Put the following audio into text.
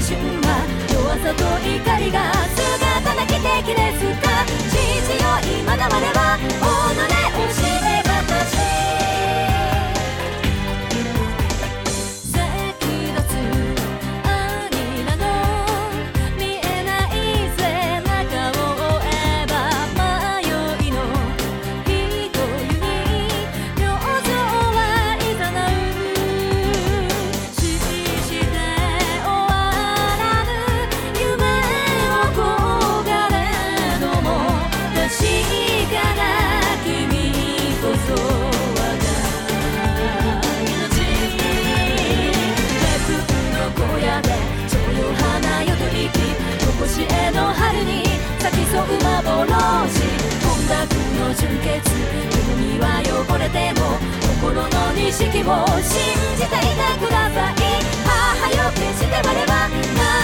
春は弱さと怒りが姿なき敵ですか。父よ今だ我は己をして形への春に咲き添う幻、音楽の純潔、海は汚れても心の錦を信じていてください。母よ決して我は